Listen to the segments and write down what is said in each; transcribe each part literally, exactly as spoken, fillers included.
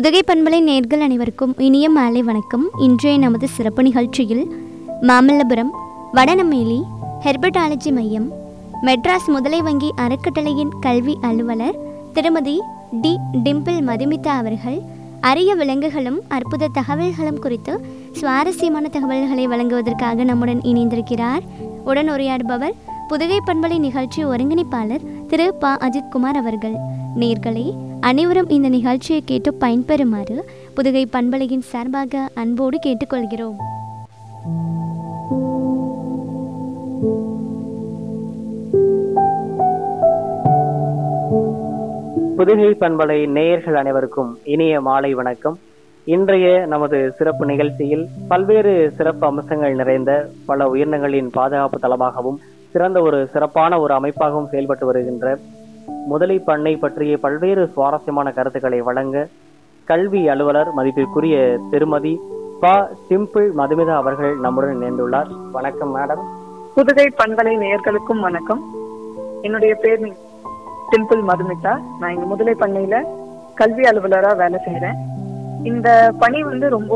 புதுகை பண்பலை நேயர்கள் அனைவருக்கும் இனிய மாலை வணக்கம். இன்றைய நமது சிறப்பு நிகழ்ச்சியில் மாமல்லபுரம் வடநமேலி ஹெர்பட்டாலஜி மையம் மெட்ராஸ் முதலை வங்கி அறக்கட்டளையின் கல்வி அலுவலர் திருமதி டி டிம்பிள் மதுமிதா அவர்கள் அரிய விலங்குகளும் அற்புத தகவல்களும் குறித்து சுவாரஸ்யமான தகவல்களை வழங்குவதற்காக நம்முடன் இணைந்திருக்கிறார். உடன் உரையாடுபவர் புதுகை பண்பலை நிகழ்ச்சி ஒருங்கிணைப்பாளர் திரு ப அஜித்குமார் அவர்கள். நேர்களே, அனைவரும் இந்த நிகழ்ச்சியை கேட்டு பயன்பெறுமாறு புதுகை பண்பலையின் சார்பாக அன்போடு கேட்டுக்கொள்கிறோம். புதுகை பண்பலை நேயர்கள் அனைவருக்கும் இனிய மாலை வணக்கம். இன்றைய நமது சிறப்பு நிகழ்ச்சியில் பல்வேறு சிறப்பு அம்சங்கள் நிறைந்த பல உயிரினங்களின் பாதுகாப்பு தளமாகவும் சிறந்த ஒரு சிறப்பான ஒரு அமைப்பாகவும் செயல்பட்டு வருகின்ற முதலை பண்ணை பற்றிய பல்வேறு சுவாரஸ்யமான கருத்துக்களை வழங்க கல்வி அலுவலர் மதிப்பிற்குரிய திருமதி ப டிம்பிள் மதுமிதா அவர்கள் நம்முடன் இணைந்துள்ளார். வணக்கம் மேடம். புதுகை பண்பலை நேயர்களுக்கும் வணக்கம். என்னுடைய பேர் டிம்பிள் மதுமிதா. நான் இங்க முதலை பண்ணையில கல்வி அலுவலரா வேலை செய்யறேன். இந்த பணி வந்து ரொம்ப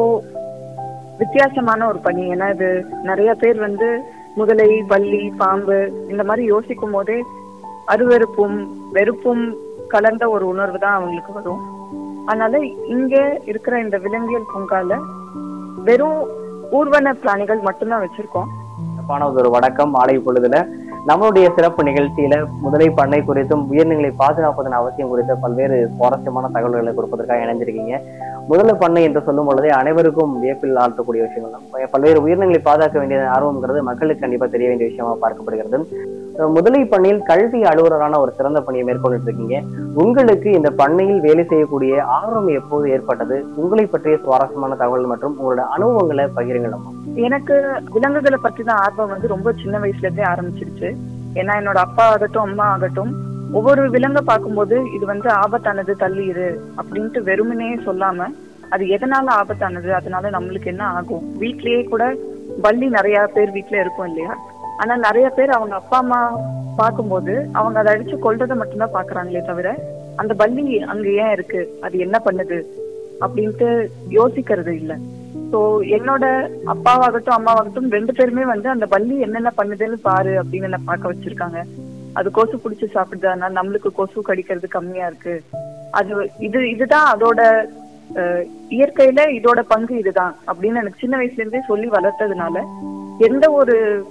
வித்தியாசமான ஒரு பணி. ஏன்னா இது நிறைய பேர் வந்து முதலை, பல்லி, பாம்பு இந்த மாதிரி யோசிக்கும் போதே அருவருப்பும் வெறுப்பும் கலந்த ஒரு உணர்வு தான் அவங்களுக்கு வரும். அதனால இங்க இருக்கிற இந்த விலங்கியல் பூங்கால வெறும் ஊர்வன பிராணிகள் மட்டும்தான் வச்சிருக்கோம். ஒரு வணக்கம். மாலை பொழுதுல நம்மளுடைய சிறப்பு நிகழ்ச்சியில முதலை பண்ணை குறித்தும் உயிரினங்களை பாதுகாப்பதன் அவசியம் குறித்த பல்வேறு சுவாரஸ்யமான தகவல்களை கொடுப்பதற்காக இணைஞ்சிருக்கீங்க. முதலை பண்ணை என்று சொல்லும் பொழுதே அனைவருக்கும் வியப்பில் ஆழ்த்தக்கூடிய விஷயங்கள் தான். பல்வேறு உயிரினங்களை பாதுகாக்க வேண்டிய ஆர்வம்ங்கிறது மக்களுக்கு கண்டிப்பா தெரிய வேண்டிய விஷயமா பார்க்கப்படுகிறது. முதலை பண்ணையில் கல்வி அலுவலரான ஒரு சிறந்த பணியை மேற்கொண்டு இருக்கீங்க. உங்களுக்கு இந்த பண்ணையில் வேலை செய்யக்கூடிய ஆர்வம் எப்போது ஏற்பட்டது? உங்களை பற்றிய சுவாரஸ்யமான தகவல் மற்றும் உங்களோட அனுபவங்களை பகிருங்களா? எனக்கு விலங்குகளை பற்றி தான் ஆர்வம் வந்து ரொம்ப சின்ன வயசுல இருந்தே ஆரம்பிச்சிருச்சு. ஏன்னா என்னோட அப்பா ஆகட்டும் அம்மா ஆகட்டும் ஒவ்வொரு விலங்கை பார்க்கும்போது இது வந்து ஆபத்தானது, தள்ளிடு அப்படின்ட்டு வெறுமனே சொல்லாம அது எதனால ஆபத்தானது, அதனால நம்மளுக்கு என்ன ஆகும். வீட்லயே கூட பல்லி நிறைய பேர் வீட்டுல இருக்கும் இல்லையா? ஆனா நிறைய பேர் அவங்க அப்பா அம்மா பார்க்கும்போது அவங்க அதை அடிச்சு கொல்றதை மட்டும்தான் பாக்குறாங்களே தவிர அந்த பல்லி அங்க ஏன் இருக்கு, அது என்ன பண்ணுது அப்படின்ட்டு யோசிக்கிறது இல்லை. ஸோ என்னோட அப்பாவாகட்டும் அம்மாவாகட்டும் ரெண்டு பேருமே வந்து அந்த பல்லி என்னென்ன பண்ணுதுன்னு பாரு அப்படின்னு என்ன பார்க்க வச்சிருக்காங்க. அது கொசு பிடிச்சி சாப்பிடுது, அதனால நம்மளுக்கு கொசு கடிக்கிறது கம்மியா இருக்கு. அது இது இதுதான் அதோட அஹ் இயற்கையில இதோட பங்கு இதுதான் அப்படின்னு எனக்கு சின்ன வயசுல இருந்தே சொல்லி வளர்த்ததுனால எந்த ஒரு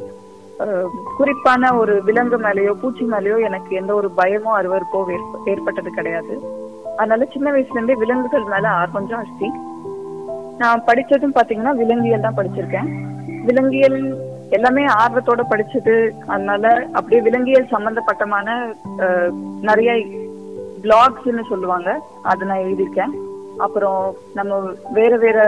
அஹ் குறிப்பான ஒரு விலங்கு மேலேயோ பூச்சி மேலேயோ எனக்கு எந்த ஒரு பயமோ அருவருப்போ ஏற்பட்டது கிடையாது. அதனால சின்ன வயசுல இருந்தே விலங்குகள் மேல ஆர்வம் ஜாஸ்தி. நான் படிச்சதும் பாத்தீங்கன்னா விலங்கியல் தான் படிச்சிருக்கேன். விலங்கியல் எல்லாமே ஆர்வத்தோட படிச்சது. அதனால அப்படியே விலங்கியல் சம்பந்தப்பட்டமான நிறைய பிளாக்ஸ்ன்னு சொல்லுவாங்க, அது நான் எழுதியிருக்கேன். அப்புறம் நம்ம வேற வேற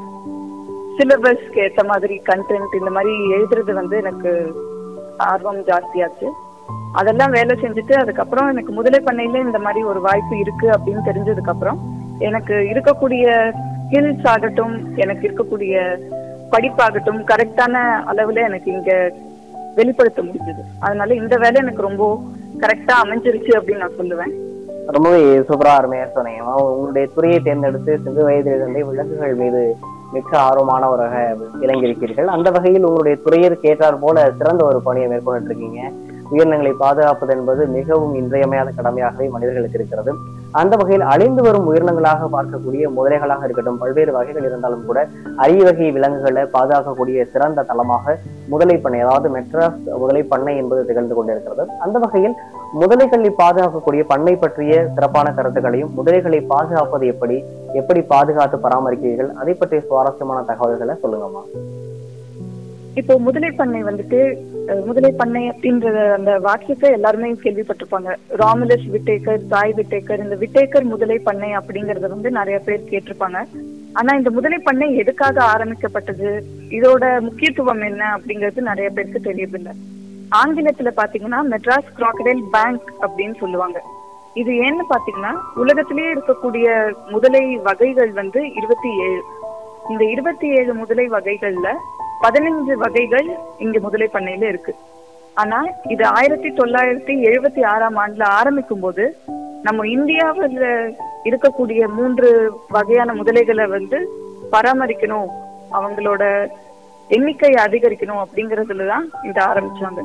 சிலபஸ்க்கு ஏற்ற மாதிரி கண்டென்ட் இந்த மாதிரி எழுதுறது வந்து எனக்கு ஆர்வம் ஜாஸ்தியாச்சு. அதெல்லாம் வேலை செஞ்சுட்டு அதுக்கப்புறம் எனக்கு முதலை பண்ணையில இந்த மாதிரி ஒரு வாய்ப்பு இருக்கு அப்படின்னு தெரிஞ்சதுக்கு அப்புறம் எனக்கு இருக்கக்கூடிய ஸ்கில்ஸ் ஆகட்டும், எனக்கு இருக்கக்கூடிய படிப்பாகட்டும் கரெக்டான அளவுல எனக்கு இங்க வெளிப்படுத்த முடிஞ்சது. அதனால இந்த வேலை எனக்கு ரொம்ப கரெக்டா அமைஞ்சிருச்சு அப்படின்னு நான் சொல்லுவேன். ரொம்பவே சூப்பரா அருமையா சொன்னீங்க. உங்களுடைய துறையை தேர்ந்தெடுத்து சிறு வயதிலிருந்தே விலங்குகள் மீது மிக ஆர்வமானவராக விளங்கியிருக்கிறீர்கள். அந்த வகையில் உங்களுடைய துறையிற்கு ஏற்றார் போல சிறந்த ஒரு பணியை மேற்கொண்டு இருக்கீங்க. உயிரினங்களை பாதுகாப்பது என்பது மிகவும் இன்றியமையாத கடமையாகவே மனிதர்களுக்கு இருக்கிறது. அந்த வகையில் அழிந்து வரும் உயிரினங்களாக பார்க்கக்கூடிய முதலைகளாக இருக்கட்டும், பல்வேறு வகைகள் இருந்தாலும் கூட அரிய வகை விலங்குகளை பாதுகாக்கக்கூடிய சிறந்த தளமாக முதலை பண்ணை, அதாவது மெட்ராஸ் முதலை பண்ணை என்பது திகழ்ந்து கொண்டிருக்கிறது. அந்த வகையில் முதலைகளை பாதுகாக்கக்கூடிய பண்ணை பற்றிய சிறப்பான கருத்துக்களையும் முதலைகளை பாதுகாப்பது எப்படி எப்படி பாதுகாத்து பராமரிக்கிறீர்கள் அதை பற்றிய சுவாரஸ்யமான தகவல்களை சொல்லுங்கம்மா. இப்போ முதலை பண்ணை வந்துட்டு முதலை பண்ணை அப்படின்ற அந்த வாக்கியத்தை எல்லாருமே கேள்விப்பட்டிருப்பாங்க. ராமுலஸ் விட்டேக்கர், தாய் விட்டேக்கர், இந்த விட்டேக்கர் முதலை பண்ணை அப்படிங்கறத வந்து நிறைய பேர் கேட்டிருப்பாங்க. ஆனா இந்த முதலை பண்ணை எதுக்காக ஆரம்பிக்கப்பட்டது, இதோட முக்கியத்துவம் என்ன அப்படிங்கிறது நிறைய பேருக்கு தெரியவில்லை. ஆங்கிலத்துல பாத்தீங்கன்னா மெட்ராஸ் கிராக்கடைல் பேங்க் அப்படின்னு சொல்லுவாங்க. இது ஏன்னு பாத்தீங்கன்னா உலகத்திலேயே இருக்கக்கூடிய முதலை வகைகள் வந்து இருபத்தி ஏழு. இந்த இருபத்தி ஏழு முதலை வகைகள்ல பதினஞ்சு வகைகள் இங்க முதலை பண்ணையில இருக்கு. ஆனா இது ஆயிரத்தி தொள்ளாயிரத்தி எழுபத்தி ஆறாம் ஆண்டுல ஆரம்பிக்கும் போது நம்ம இந்தியாவில் இருக்கக்கூடிய மூன்று வகையான முதலைகளை வந்து பராமரிக்கணும், அவங்களோட எண்ணிக்கையை அதிகரிக்கணும் அப்படிங்கறதுலதான் இத ஆரம்பிச்சாங்க.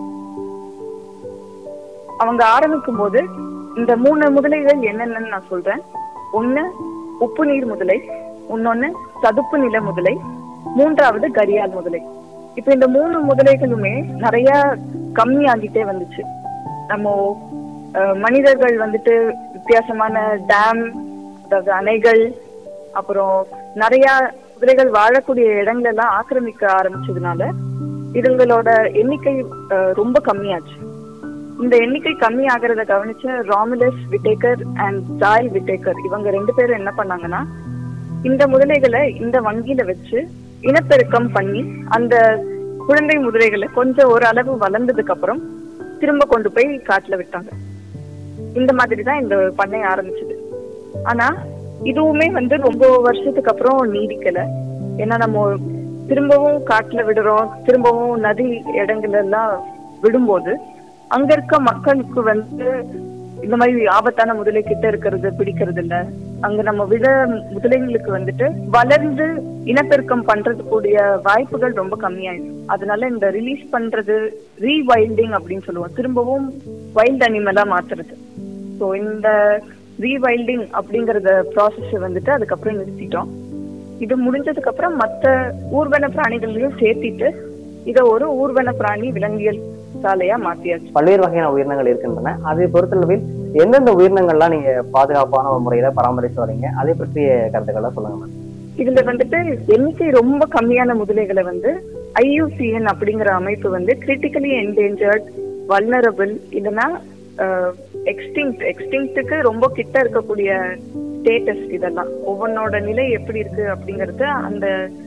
அவங்க ஆரம்பிக்கும் போது இந்த மூணு முதலைகள் என்னென்னு நான் சொல்றேன். ஒண்ணு உப்பு நீர் முதலை, இன்னொன்னு சதுப்பு நில முதலை, மூன்றாவது கரியால் முதலை. இப்ப இந்த மூணு முதலைகளுமே நிறைய கம்மி ஆகிட்டே வந்துச்சு. நம்ம மனிதர்கள் வந்துட்டு வித்தியாசமான டேம், அதாவது அணைகள், அப்புறம் நிறைய முதலைகள் வாழக்கூடிய இடங்கள் எல்லாம் ஆக்கிரமிக்க ஆரம்பிச்சதுனால இதுங்களோட எண்ணிக்கை ரொம்ப கம்மியாச்சு. இந்த எண்ணிக்கை கம்மி ஆகிறத கவனிச்ச ராமுலஸ் விட்டேக்கர் அண்ட் ஜாயில் விட்டேக்கர் இவங்க ரெண்டு பேரும் என்ன பண்ணாங்கன்னா, இந்த முதலைகளை இந்த வங்கியில வச்சு இனப்பெருக்கம் பண்ணி அந்த குழந்தை முதலைகளை கொஞ்சம் ஒரு அளவு வளர்ந்ததுக்கு அப்புறம் திரும்ப கொண்டு போய் காட்டுல விட்டாங்க. இந்த மாதிரிதான் இந்த பண்ணை ஆரம்பிச்சது. ஆனா இதுவுமே வந்து ரொம்ப வருஷத்துக்கு அப்புறம் நீடிக்கல. ஏன்னா நம்ம திரும்பவும் காட்டுல விடுறோம், திரும்பவும் நதி இடங்கள் எல்லாம் விடும்போது அங்க இருக்க மக்களுக்கு வந்து இந்த மாதிரி ஆபத்தான முதலை கிட்ட இருக்கிறது பிடிக்கிறது இல்ல. அங்க நம்ம விட முதலைங்களுக்கு வந்துட்டு வளர்ந்து இனப்பெருக்கம் பண்றது கூடிய வாய்ப்புகள் ரொம்ப கம்மியாயிடும். அதனால இந்த ரிலீஸ் பண்றது ரீவைல்டிங் அப்படின்னு சொல்லுவோம், திரும்பவும் வைல்ட் அனிமலா மாத்துறது. ஸோ இந்த ரீவைல்டிங் அப்படிங்கறத ப்ராசஸ் வந்துட்டு அதுக்கப்புறம் நிறுத்திட்டோம். இது முடிஞ்சதுக்கு அப்புறம் மற்ற ஊர்வன பிராணிகளையும் சேர்த்திட்டு இத ஒரு ஊர்வன பிராணி விலங்கியல் சாலையா மாத்தியாச்சு. பல்வேறு வகையான உயிரினங்கள் இருக்கின்றன. அதை பொறுத்தளவில் எந்தெந்த உயிரினங்கள்லாம் நீங்க பாதுகாப்பான ஒரு முறையில பராமரித்து வரீங்க, அதை பற்றிய கருத்துக்களை சொல்லுங்க. இதுல வந்துட்டு எண்ணிக்கை ரொம்ப கம்மியான முதலைகளை வந்து ஐ யூ சி என் அப்படிங்கிற அமைப்பு வந்து கிரிட்டிக்கலி என்டேஞ்சர்ட், வல்னரபிள், இல்லைன்னா எக்ஸ்டிங்க்ட் எக்ஸ்டிங்க்டுக்கு ரொம்ப கிட்ட இருக்கக்கூடிய ஸ்டேட்டஸ். இதெல்லாம் ஒவ்வொன்னோட நிலை எப்படி இருக்கு அப்படிங்கறது, அந்த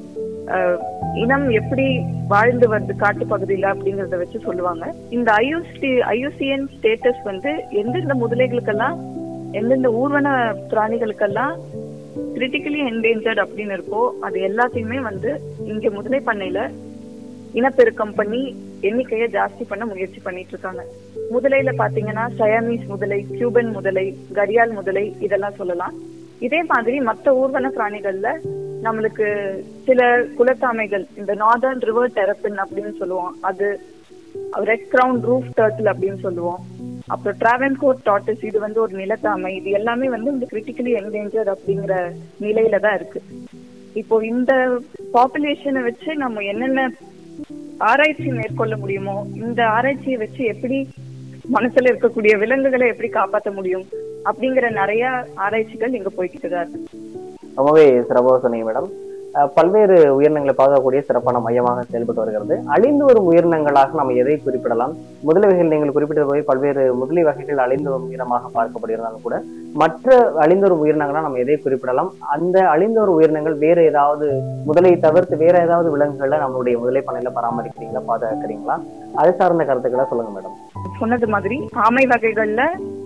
இனம் எப்படி வாழ்ந்து வருது காட்டு பகுதியில அப்படிங்கறத வச்சு சொல்லுவாங்க. இந்த ஐயூசி ஐயூசிஎன் ஸ்டேட்டஸ் வந்து எந்தெந்த முதலைகளுக்கெல்லாம் எந்தெந்த ஊர்வன பிராணிகளுக்கெல்லாம் கிரிட்டிக்கலி என்டேஞ்சர்ட் அப்படின்னு இருக்கோ அது எல்லாத்தையுமே வந்து இங்க முதலை பண்ணையில இனப்பெருக்கம் பண்ணி எண்ணிக்கையை ஜாஸ்தி பண்ண முயற்சி பண்ணிட்டு இருக்காங்க. முதலையில பாத்தீங்கன்னா சயாமீஸ் முதலை, கியூபன் முதலை, கரியால் முதலை இதெல்லாம் சொல்லலாம். இதே மாதிரி மற்ற ஊர்வன பிராணிகள்ல நம்மளுக்கு சில குலத்தாமைகள், இந்த நார்தர்ன் ரிவர் டெரபின் அப்படின்னு சொல்லுவோம், அது ரெட் கிரவுன் ரூஃப் டர்ட்டில் அப்படின்னு சொல்லுவோம். அப்புறம் டிராவன்கோர் டார்டஸ், இது வந்து ஒரு நிலத்தாமை. இது எல்லாமே வந்து இந்த கிரிட்டிக்கலி என்டேஞ்சர்ட் அப்படிங்கிற நிலையில தான் இருக்கு. இப்போ இந்த பாப்புலேஷனை வச்சு நம்ம என்னென்ன ஆராய்ச்சி மேற்கொள்ள முடியுமோ, இந்த ஆராய்ச்சியை வச்சு எப்படி மனசுல இருக்கக்கூடிய விலங்குகளை எப்படி காப்பாற்ற முடியும் அப்படிங்கிற நிறைய ஆராய்ச்சிகள் இங்க போய்கிட்டு தான் இருக்கு. ரொம்பவே சிறப்பாக சொன்னீங்க மேடம். பல்வேறு உயிரினங்களை பாதுகாக்கக்கூடிய சிறப்பான மையமாக செயல்பட்டு வருகிறது. அழிந்து வரும் உயிரினங்களாக நம்ம எதை குறிப்பிடலாம்? முதலை வகைகள் நீங்கள் குறிப்பிட்டது போய் பல்வேறு முதலை வகைகள் அழிந்து வரும் உயிரினமாக பார்க்கப்படுகிறதாலும் கூட மற்ற அழிந்து வரும் உயிரினங்களா நம்ம எதை குறிப்பிடலாம்? அந்த அழிந்து வரும் உயிரினங்கள் வேற ஏதாவது முதலை தவிர்த்து வேற ஏதாவது விலங்குகளை நம்மளுடைய முதலை பண்ணையில பராமரிக்கிறீங்களா, பாதுகாக்கிறீங்களா? அது சார்ந்த கருத்துக்களை சொல்லுங்க மேடம். சொன்னது மாதிரி ஆமை வகைகள்ல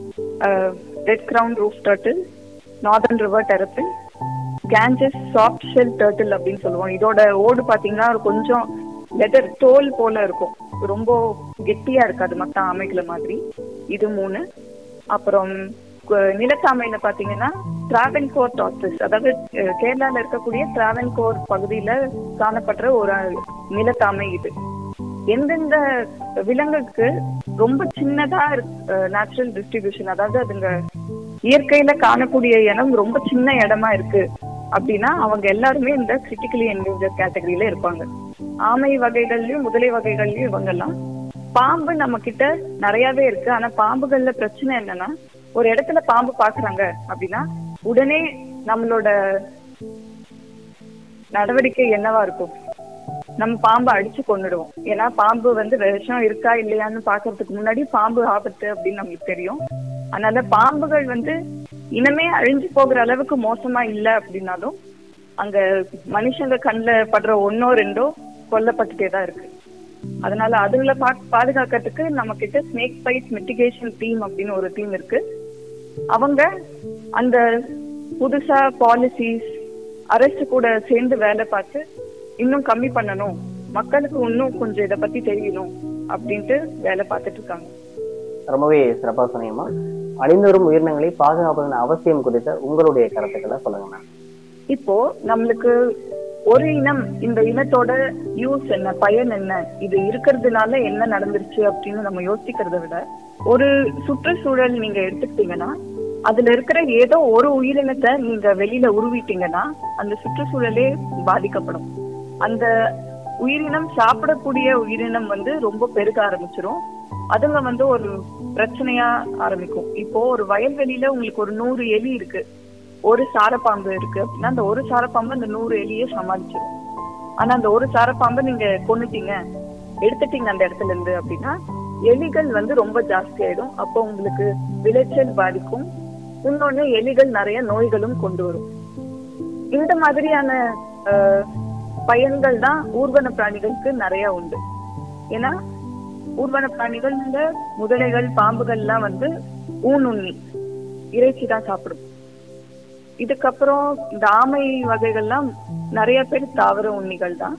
red crown roof turtle, northern river terrapin, Ganges soft shell turtle அப்படின்னு சொல்லுவோம். இதோட ஓடு பாத்தீங்கன்னா கொஞ்சம் லெதர் தோல் போல இருக்கும், ரொம்ப கெட்டியா இருக்காது மற்ற ஆமைகளை மாதிரி. இது மூணு. அப்புறம் நிலத்தாமையில பாத்தீங்கன்னா டிராவன்கோர் டார்டஸ், அதாவது கேரளால இருக்கக்கூடிய டிராவன்கோர் பகுதியில காணப்படுற ஒரு நிலத்தாமை. இது எந்தெந்த விலங்குக்கு ரொம்ப சின்னதா நேச்சுரல் டிஸ்ட்ரிபியூஷன், அதாவது அதுங்க இயற்கையில காணக்கூடிய இடம் ரொம்ப சின்ன இடமா இருக்கு அப்படின்னா அவங்க எல்லாருமே இந்த கிரிட்டிக்கலி என்டேஞ்சர்ட் கேட்டகரியில இருப்பாங்க. ஆமை வகைகள்லயும் முதலை வகைகள்லயும் இவங்கெல்லாம். பாம்பு நம்ம கிட்ட நிறையவே இருக்கு. ஆனா பாம்புகள்ல பிரச்சனை என்னன்னா, ஒரு இடத்துல பாம்பு பாக்குறாங்க அப்படின்னா உடனே நம்மளோட நடவடிக்கை என்னவா இருக்கும்? நம்ம பாம்பை அடிச்சு கொண்டுடுவோம். ஏன்னா பாம்பு வந்து விஷம் இருக்கா இல்லையான்னு பாக்குறதுக்கு முன்னாடி பாம்பு ஆபத்து அப்படின்னு நம்மளுக்கு தெரியும். அதனால பாம்புகள் வந்து இனமே அழிஞ்சு போகிற அளவுக்கு மோசமா இல்லை அப்படின்னாலும் அங்க மனுஷங்க கண்ணில் படுற ஒன்னோ ரெண்டோ கொல்லப்பட்டுட்டே தான் இருக்கு. அதனால அதுங்களை பா பாதுகாக்கிறதுக்கு நம்ம கிட்ட ஸ்னேக் பைட் மிட்டிகேஷன் டீம் அப்படின்னு ஒரு டீம் இருக்கு. அவங்க அந்த புதுசா பாலிசிஸ் அரசு கூட சேர்ந்து வேலை பார்த்து இன்னும் கம்மி பண்ணணும், மக்களுக்கு இன்னும் கொஞ்சம் இதை பத்தி தெரியணும் அப்படின்ட்டு வேலை பார்த்துட்டு இருக்காங்க. ரொம்பவே சிறப்பாக சொன்னீங்கம்மா. அழிந்து வரும் உயிரினங்களை பாதுகாப்பதன் அவசியம் குறித்த உங்களுடைய கருத்துக்களை சொல்லுங்க மேம். இப்போ நம்மளுக்கு ஒரு இனம், இந்த இனத்தோட யூஸ் என்ன, பயன் என்ன, இது இருக்கிறதுனால என்ன நடந்துருச்சு அப்படின்னு நம்ம யோசிக்கிறத விட, ஒரு சுற்றுச்சூழல் நீங்க எடுத்துக்கிட்டீங்கன்னா அதுல இருக்கிற ஏதோ ஒரு உயிரினத்தை நீங்க வெளியில உருவிட்டீங்கன்னா அந்த சுற்றுச்சூழலே பாதிக்கப்படும். அந்த உயிரினம் சாப்பிடக்கூடிய உயிரினம் வந்து ரொம்ப பெருக ஆரம்பிச்சிடும். அதுங்க வந்து ஒரு பிரச்சனையா ஆரம்பிக்கும். இப்போ ஒரு வயல்வெளியில உங்களுக்கு ஒரு நூறு எலி இருக்கு, ஒரு சாரப்பாம்பு இருக்கு அப்படின்னா அந்த ஒரு சாரப்பாம்பு அந்த நூறு எலியை சமாளிச்சிடும். ஆனா அந்த ஒரு சாரப்பாம்பை நீங்க கொன்னுட்டீங்க, எடுத்துட்டீங்க அந்த இடத்துல இருந்து அப்படின்னா எலிகள் வந்து ரொம்ப ஜாஸ்தி ஆயிடும். அப்போ உங்களுக்கு விளைச்சல் பாதிக்கும். இன்னொன்னு எலிகள் நிறைய நோய்களும் கொண்டு வரும். இந்த மாதிரியான அஹ் பயன்கள் தான் ஊர்வன பிராணிகளுக்கு நிறைய உண்டு. ஏன்னா ஊர்வன பிராணிகள்ல முதலைகள், பாம்புகள் எல்லாம் வந்து ஊனுண்ணி இறைச்சி தான் சாப்பிடும். இதுக்கப்புறம் இந்த ஆமை வகைகள்லாம் நிறைய பேர் தாவர உண்ணிகள் தான்.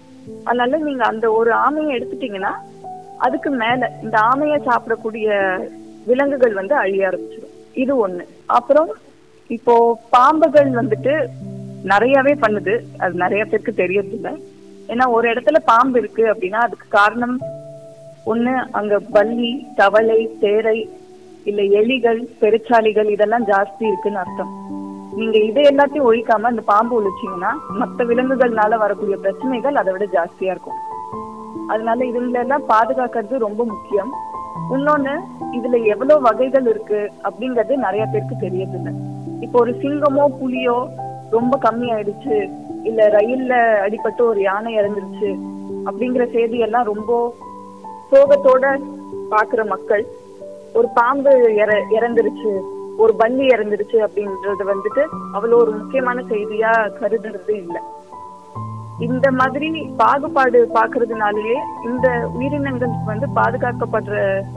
அதனால நீங்க அந்த ஒரு ஆமையை எடுத்துட்டீங்கன்னா அதுக்கு மேல இந்த ஆமையை சாப்பிடக்கூடிய விலங்குகள் வந்து அழிய ஆரம்பிச்சிடும். இது ஒண்ணு. அப்புறம் இப்போ பாம்புகள் வந்துட்டு நிறையவே பண்ணுது, அது நிறைய பேருக்கு தெரியறது இல்லை. ஏன்னா ஒரு இடத்துல பாம்பு இருக்கு அப்படின்னா அதுக்கு காரணம் ஒண்ணு அங்க பல்லி, தவளை, தேரை, இல்ல எலிகள், பெருச்சாளிகள் இதெல்லாம் ஜாஸ்தி இருக்குன்னு அர்த்தம். நீங்க இதை எல்லாத்தையும் ஒழிக்காம அந்த பாம்பு ஒழிச்சீங்கன்னா மற்ற விலங்குகள்னால வரக்கூடிய பிரச்சனைகள் அதை விட ஜாஸ்தியா இருக்கும். அதனால இதுல எல்லாம் பாதுகாக்கிறது ரொம்ப முக்கியம். இன்னொன்னு, இதுல எவ்வளவு வகைகள் இருக்கு அப்படிங்கறது நிறைய பேருக்கு தெரியறதில்லை. இப்போ ஒரு சிங்கமோ புலியோ ரொம்ப கம்மி ஆயிடுச்சு, இல்ல ரயில்ல அடிபட்டு ஒரு யானை இறந்துருச்சு அப்படிங்கிற செய்தி எல்லாம் ரொம்ப சோகத்தோட பாக்குற மக்கள், ஒரு பாம்பு இற இறந்துருச்சு, ஒரு பல்லி இறந்துருச்சு அப்படின்றது வந்துட்டு அவ்வளவு ஒரு முக்கியமான செய்தியா கருதுறது இல்லை. இந்த மாதிரி பாகுபாடு பாக்குறதுனாலயே இந்த உயிரினங்கள் வந்து பாதுகாக்கப்படுற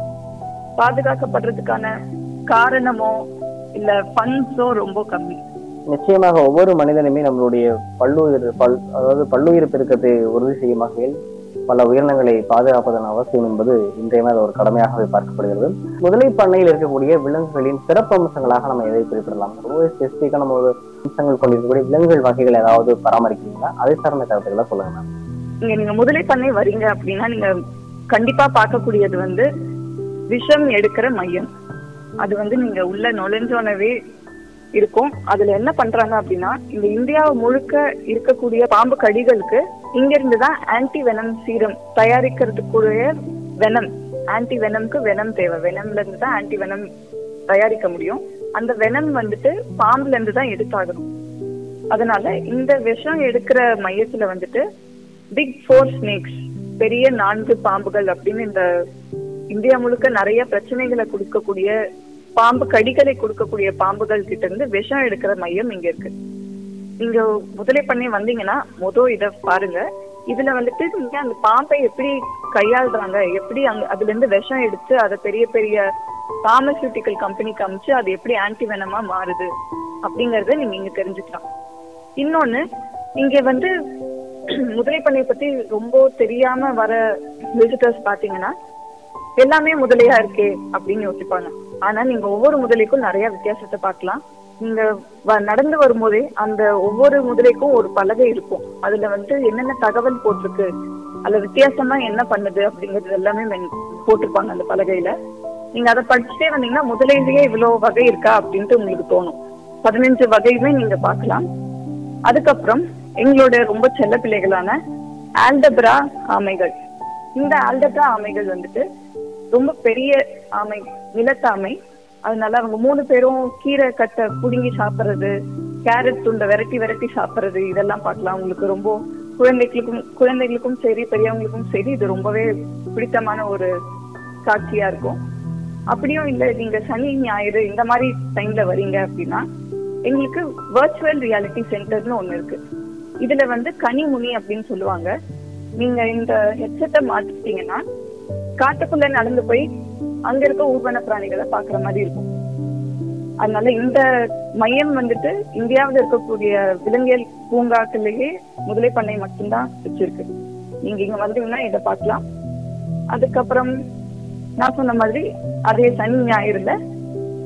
பாதுகாக்கப்படுறதுக்கான காரணமோ இல்ல ஃபண்ட்ஸோ ரொம்ப கம்மி. நிச்சயமாக ஒவ்வொரு மனிதனுமே நம்மளுடைய பல்லுயிர் பல் அதாவது பல்லுயிர் பெருக்கத்தை உறுதி செய்யும் வகையில் பல உயிரினங்களை பாதுகாப்பதன் அவசியம் என்பது இன்றைய ஒரு கடமையாகவே பார்க்கப்படுகிறது. முதலை பண்ணையில் இருக்கக்கூடிய விலங்குகளின் சிறப்பு அம்சங்களாக நம்ம எதை குறிப்பிடலாம்? ரொம்ப ஸ்பெசிஃபிக்கா நம்ம ஒரு அம்சங்கள் கொண்டிருக்கக்கூடிய விலங்குகள் வகைகள் ஏதாவது பராமரிக்கிறீங்களா? அதை சார்ந்த கருத்துக்களை சொல்லுங்க. இங்க நீங்க முதலை பண்ணை வரீங்க அப்படின்னா நீங்க கண்டிப்பா பார்க்கக்கூடியது வந்து விஷம் எடுக்கிற மையம். அது வந்து நீங்க உள்ள நுழைஞ்சோனவே இருக்கும். அதுல என்ன பண்றாங்க அப்படின்னா, இந்த இந்தியா முழுக்க இருக்கக்கூடிய பாம்பு கடிகளுக்கு இங்க இருந்துதான் ஆன்டி வெனம் சீரம் தயாரிக்கிறதுக்குரிய வெனம், ஆன்டி வெனம்க்கு வெனம் தேவை. வெனம்ல இருந்து தான் ஆன்டி வெனம் தயாரிக்க முடியும். அந்த வெனம் வந்துட்டு பாம்புல இருந்து தான் எடுத்தாகணும். அதனால இந்த விஷம் எடுக்கிற மையத்துல வந்துட்டு பிக் ஃபோர் ஸ்னேக்ஸ், பெரிய நான்கு பாம்புகள் அப்படின்னு இந்த இந்தியா முழுக்க நிறைய பிரச்சனைகளை கொடுக்கக்கூடிய பாம்பு கடிகளை கொடுக்கக்கூடிய பாம்புகள் கிட்ட இருந்து விஷம் எடுக்கிற மையம் இங்க இருக்கு. நீங்க முதலை பண்ணி வந்தீங்கன்னா மொதல் இத பாருங்க. இதுல வந்துட்டு நீங்க அந்த பாம்பை எப்படி கையாளுறாங்க, எப்படி அங்க அதுல இருந்து விஷம் எடுத்து அதை பெரிய பெரிய பார்மசூட்டிக்கல் கம்பெனிக்கு அமைச்சு அது எப்படி ஆன்டி வெனமா மாறுது அப்படிங்கறத நீங்க இங்க தெரிஞ்சுக்கலாம். இன்னொன்னு, இங்க வந்து முதலை பண்ணையை பத்தி ரொம்ப தெரியாம வர விசிட்டர்ஸ் பாத்தீங்கன்னா எல்லாமே முதலையா இருக்கே அப்படின்னு யோசிப்பாங்க. ஆனா நீங்க ஒவ்வொரு முதலைக்கும் நிறைய வித்தியாசத்தை பார்க்கலாம். நீங்க நடந்து வரும்போதே அந்த ஒவ்வொரு முதலைக்கும் ஒரு பலகை இருக்கும். அதுல வந்து என்னென்ன தகவல் போட்டிருக்கு, அதுல வித்தியாசமா என்ன பண்ணுது அப்படிங்கிறது எல்லாமே போட்டிருப்பாங்க அந்த பலகையில. நீங்க அதை படிச்சுட்டே வந்தீங்கன்னா முதலையிலேயே இவ்வளவு வகை இருக்கா அப்படின்ட்டு உங்களுக்கு தோணும். பதினஞ்சு வகையுமே நீங்க பார்க்கலாம். அதுக்கப்புறம் எங்களோட ரொம்ப செல்ல பிள்ளைகளான ஆல்டப்ரா ஆமைகள். இந்த ஆல்டப்ரா ஆமைகள் வந்துட்டு ரொம்ப பெரிய ஆமை, நிலத்தாமை. அதனால அவங்க மூணு பேரும் கீரை கட்டை புடுங்கி சாப்பிட்றது, கேரட் துண்டை விரட்டி விரட்டி சாப்பிட்றது, இதெல்லாம் பார்க்கலாம். உங்களுக்கு ரொம்ப குழந்தைகளுக்கும் குழந்தைகளுக்கும் சரி பெரியவங்களுக்கும் சரி இது ரொம்பவே பிடித்தமான ஒரு காட்சியா இருக்கும். அப்படியும் இல்லை, நீங்க சனி ஞாயிறு இந்த மாதிரி டைம்ல வரீங்க அப்படின்னா எங்களுக்கு வர்ச்சுவல் ரியாலிட்டி சென்டர்னு ஒண்ணு இருக்கு. இதுல வந்து கனிமுனி அப்படின்னு சொல்லுவாங்க. நீங்க இந்த ஹெட்செட்டை மாத்திட்டீங்கன்னா காட்டுக்குள்ள நடந்து போய் அங்க இருக்க ஊர்வன பிராணிகளை பாக்குற மாதிரி இருக்கும். அதனால இந்த மையம் வந்துட்டு இந்தியாவில் இருக்கக்கூடிய விலங்கியல் பூங்காக்கள்லயே முதலை பண்ணை மட்டும்தான் வச்சிருக்கு. நீங்க இங்க வந்தீங்கன்னா இதை பார்க்கலாம். அதுக்கப்புறம் நான் சொன்ன மாதிரி அதே சனி ஞாயிறுல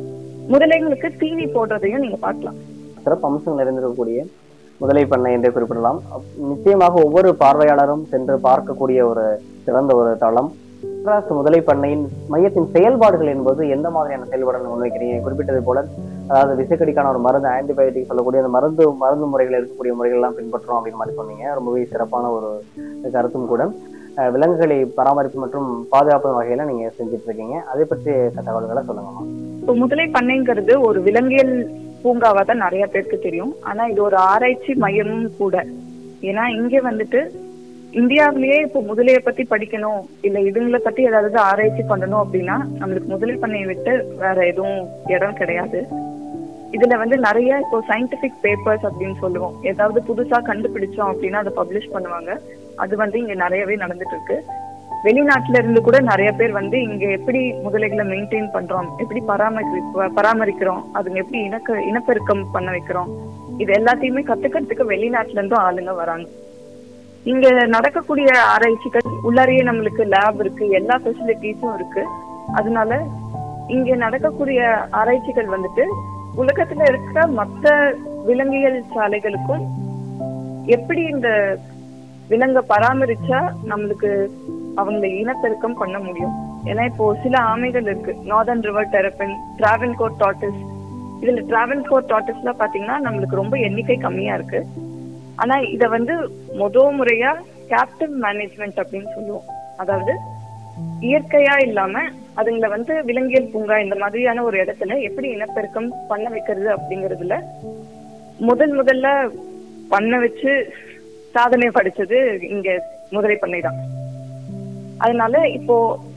முதலைகளுக்கு தீனி போடுறதையும் நீங்க பார்க்கலாம். சிறப்பு அம்சங்கள் நிறைந்திருக்கக்கூடிய முதலை பண்ணை என்றே குறிப்பிடலாம். நிச்சயமாக ஒவ்வொரு பார்வையாளரும் சென்று பார்க்கக்கூடிய ஒரு சிறந்த ஒரு தளம். மெட்ராஸ் முதலை பண்ணையின் மையத்தின் செயல்பாடுகள் என்பது எந்த மாதிரியான செயல்பாடுகள் முன்வைக்கிறீங்க? குறிப்பிட்டது போல அதாவது விசைக்கடிக்கான ஒரு மருந்து, ஆன்டிபயோட்டிக் சொல்லக்கூடிய அந்த மருந்து மருந்து முறைகள் இருக்கக்கூடிய முறைகள் எல்லாம் பின்பற்றோம் அப்படின்னு மாதிரி சொன்னீங்க. ரொம்பவே சிறப்பான ஒரு கருத்தும் கூட. விலங்குகளை பராமரிப்பு மற்றும் பாதுகாப்பு வகையில நீங்க செஞ்சுட்டு இருக்கீங்க. அதை பற்றி தகவல்களை சொல்லுங்கம்மா. இப்போ முதலை பண்ணைங்கிறது ஒரு விலங்கியல் பூங்காவா தான் நிறைய பேருக்கு தெரியும். ஆனா இது ஒரு ஆராய்ச்சி மையமும் கூட. ஏன்னா இங்க வந்துட்டு இந்தியாவிலேயே இப்போ முதலையை பத்தி படிக்கணும், இல்ல இதுங்களை பத்தி ஏதாவது ஆராய்ச்சி பண்ணணும் அப்படின்னா நம்மளுக்கு முதலை பண்ணையை விட்டு வேற எதுவும் இடம் கிடையாது. இதுல வந்து நிறைய இப்போ சயின்டிபிக் பேப்பர்ஸ் அப்படின்னு சொல்லுவோம், ஏதாவது புதுசா கண்டுபிடிச்சோம் அப்படின்னா அதை பப்ளிஷ் பண்ணுவாங்க. அது வந்து இங்க நிறையவே நடந்துட்டு இருக்கு. வெளிநாட்டுல இருந்து கூட நிறைய பேர் வந்து இங்க எப்படி முதலைகளை மெயின்டைன் பண்றோம், எப்படி பராமரி பராமரிக்கிறோம் அதுங்க எப்படி இனக்க இனப்பெருக்கம் பண்ண வைக்கிறோம், இது எல்லாத்தையுமே கத்துக்கிறதுக்கு வெளிநாட்டுல இருந்தும் ஆளுங்க வராங்க. இங்க நடக்கக்கூடிய ஆராய்ச்சிகள் உள்ளாரையே நம்மளுக்கு லேப் இருக்கு, எல்லா ஃபெசிலிட்டிஸும் இருக்கு. அதனால இங்க நடக்கக்கூடிய ஆராய்ச்சிகள் வந்துட்டு உலகத்துல இருக்கிற மற்ற விலங்கியல் சாலைகளுக்கும் எப்படி இந்த விலங்கை பராமரிச்சா நம்மளுக்கு அவங்களை இனப்பெருக்கம் பண்ண முடியும். ஏன்னா இப்போ சில ஆமைகள் இருக்கு, northern river terrapin, Travancore tortoise. இதுல டிராவன்கோர் டார்டாஸ்ல பாத்தீங்கன்னா நம்மளுக்கு ரொம்ப எண்ணிக்கை கம்மியா இருக்கு. ஆனா இத வந்து முதல் முறையா கேப்டிவ் மேனேஜ்மெண்ட் அப்படின்னு சொல்லுவோம். அதாவது இயற்கையா இல்லாம அதுங்களை வந்து விலங்கியல் பூங்கா இந்த மாதிரியான ஒரு இடத்துல எப்படி இனப்பெருக்கம் பண்ண வைக்கிறது அப்படிங்கறதுல முதல் முதல்ல பண்ண வச்சு சாதனை படிச்சது இங்க முதலை பண்ணை தான். அதனால இப்போ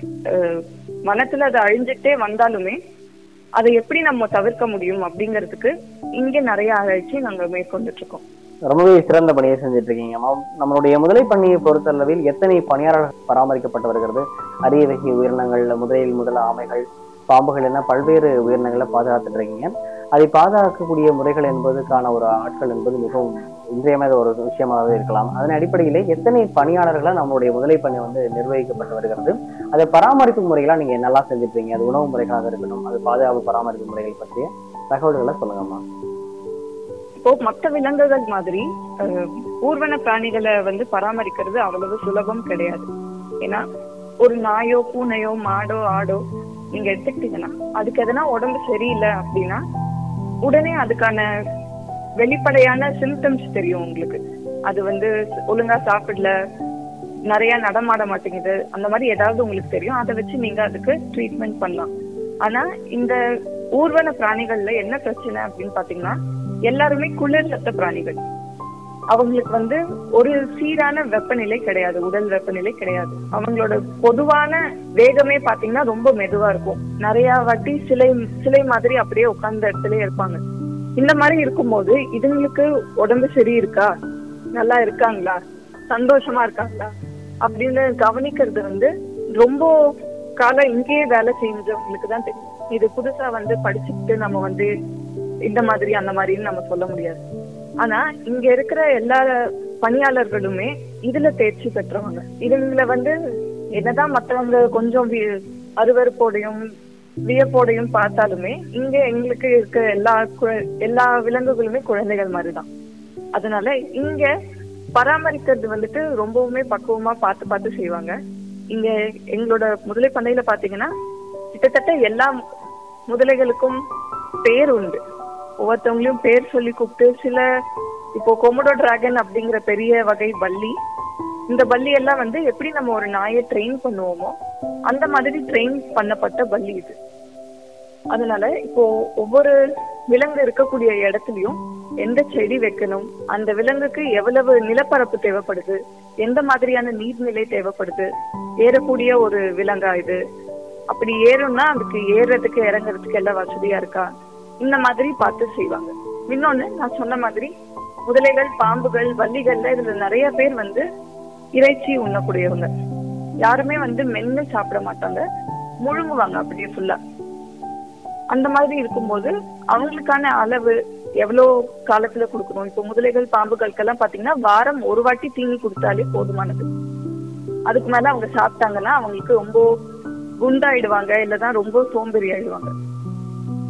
வனத்துல அது அழிஞ்சிட்டே வந்தாலுமே அதை எப்படி நம்ம தவிர்க்க முடியும் அப்படிங்கிறதுக்கு இங்க நிறைய ஆராய்ச்சி நாங்க மேற்கொண்டுட்டு இருக்கோம். ரொம்பவே சிறந்த பணியை செஞ்சுட்டு இருக்கீங்க. நம்மளுடைய முதலை பண்ணையை பொறுத்தளவில் எத்தனை பணியாளர்கள் பராமரிக்கப்பட்டு வருகிறது? அரிய வகை உயிரினங்கள், முதலில் முதல் ஆமைகள், பாம்புகள் என பல்வேறு உயிரினங்களை பாதுகாத்துட்டு இருக்கீங்க. அதை பாதுகாக்கக்கூடிய முறைகள் என்பதுக்கான ஒரு ஆட்கள் என்பது மிகவும் இன்றியமையாத ஒரு விஷயமாகவே இருக்கலாம். அதன் அடிப்படையிலே எத்தனை பணியாளர்களா நம்மளுடைய முதலை பண்ணை வந்து நிர்வகிக்கப்பட்டு வருகிறது? அதை பராமரிப்பு முறைகளாக நீங்க என்னெல்லாம் செஞ்சுட்டு இருக்கீங்க? அது உணவு முறைகளாக இருக்கட்டும், அது பாதுகாப்பு பராமரிப்பு முறைகள் பற்றிய தகவல்களை சொல்லுங்கம்மா. இப்போ மற்ற விலங்குகள் மாதிரி ஊர்வன பிராணிகளை வந்து பராமரிக்கிறது அவ்வளவு சுலபம் கிடையாது. ஏன்னா ஒரு நாயோ பூனையோ மாடோ ஆடோ நீங்க எடுத்துக்கிட்டீங்கன்னா அதுக்கு எதனா உடம்பு சரியில்லை அப்படின்னா உடனே அதுக்கான வெளிப்படையான சிம்டம்ஸ் தெரியும் உங்களுக்கு. அது வந்து ஒழுங்கா சாப்பிடல, நிறைய நடமாட மாட்டேங்குது, அந்த மாதிரி ஏதாவது உங்களுக்கு தெரியும். அதை வச்சு நீங்க அதுக்கு ட்ரீட்மெண்ட் பண்ணலாம். ஆனா இந்த ஊர்வன பிராணிகள்ல என்ன பிரச்சனை அப்படின்னு பாத்தீங்கன்னா எல்லாருமே குளிர் சத்த பிராணிகள். அவங்களுக்கு வந்து ஒரு சீரான வெப்பநிலை கிடையாது, உடல் வெப்பநிலை கிடையாது. அவங்களோட பொதுவான வேகமே பாத்தீங்கன்னா ரொம்ப மெதுவா இருக்கும். நிறைய வாட்டி சிலை சிலை மாதிரி அப்படியே உட்கார்ந்த இடத்துல இருப்பாங்க. இந்த மாதிரி இருக்கும்போது இதுங்களுக்கு உடம்பு சரி இருக்கா, நல்லா இருக்காங்களா, சந்தோஷமா இருக்காங்களா அப்படின்னு கவனிக்கிறது வந்து ரொம்ப காலம் இங்கேயே வேலை செஞ்சவங்களுக்கு தான் தெரியும். இது புதுசா வந்து படிச்சுட்டு நம்ம வந்து இந்த மாதிரி அந்த மாதிரின்னு நம்ம சொல்ல முடியாது. ஆனா இங்க இருக்கிற எல்லா பணியாளர்களுமே இதுல தேர்ச்சி பெற்றவங்க. இதுல வந்து என்னதான் மற்றவங்க கொஞ்சம் அருவருப்போடையும் வியப்போடையும் பார்த்தாலுமே இங்க எங்களுக்கு இருக்க எல்லா எல்லா விலங்குகளுமே குழந்தைகள் மாதிரிதான். அதனால இங்க பராமரிக்கிறது வந்துட்டு ரொம்பவுமே பக்குவமா பார்த்து பார்த்து செய்வாங்க. இங்க எங்களோட முதலை பண்ணையில பாத்தீங்கன்னா கிட்டத்தட்ட எல்லா முதலைகளுக்கும் பேர் உண்டு. ஒவ்வொருத்தவங்களையும் பேர் சொல்லி கூப்பிட்டு, சில இப்போ கொமோடோ டிராகன் அப்படிங்கிற பெரிய வகை பல்லி, இந்த பல்லி எல்லாம் வந்து எப்படி நம்ம ஒரு நாயை ட்ரெயின் பண்ணுவோமோ அந்த மாதிரி ட்ரெயின் பண்ணப்பட்ட பல்லி இது. அதனால இப்போ ஒவ்வொரு விலங்கு இருக்கக்கூடிய இடத்துலயும் எந்த செடி வைக்கணும், அந்த விலங்குக்கு எவ்வளவு நிலப்பரப்பு தேவைப்படுது, எந்த மாதிரியான நீர்நிலை தேவைப்படுது, ஏறக்கூடிய ஒரு விலங்கா இது, அப்படி ஏறும்னா அதுக்கு ஏறுறதுக்கு இறங்குறதுக்கு எல்லாம் வசதியா இருக்கா, இந்த மாதிரி பார்த்து செய்வாங்க. இன்னொன்னு நான் சொன்ன மாதிரி முதலைகள், பாம்புகள், வள்ளிகள்ல இதுல நிறைய பேர் வந்து இறைச்சி உண்ணக்கூடியவங்க. யாருமே வந்து மென்னு சாப்பிட மாட்டாங்க, முழுங்குவாங்க அப்படியே ஃபுல்லா. அந்த மாதிரி இருக்கும்போது அவங்களுக்கான அளவு எவ்வளவு காலத்துல கொடுக்கணும். இப்போ முதலைகள், பாம்புகளுக்கெல்லாம் பாத்தீங்கன்னா வாரம் ஒரு வாட்டி தீனி கொடுத்தாலே போதுமானது. அதுக்கு மேல அவங்க சாப்பிட்டாங்கன்னா அவங்களுக்கு ரொம்ப குண்டாயிடுவாங்க, இல்லதான் ரொம்ப சோம்பேறி ஆயிடுவாங்க.